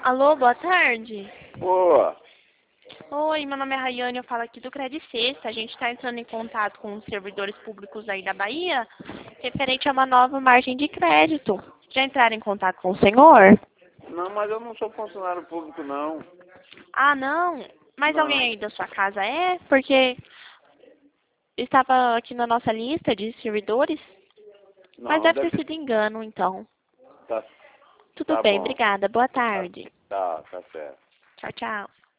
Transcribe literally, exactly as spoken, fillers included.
Alô, boa tarde. Boa. Oi, meu nome é Rayane, eu falo aqui do Credit Sexta. A gente está entrando em contato com os servidores públicos aí da Bahia, referente a uma nova margem de crédito. Já entraram em contato com o senhor? Não, mas eu não sou funcionário público, não. Ah, não? Mas Não. alguém aí da sua casa é? Porque estava aqui na nossa lista de servidores, mas Não, deve ter deve sido engano, então. tá, Tudo tá bem, bom. obrigada. Boa Tá, tarde. tá, tá certo. Tchau, tchau.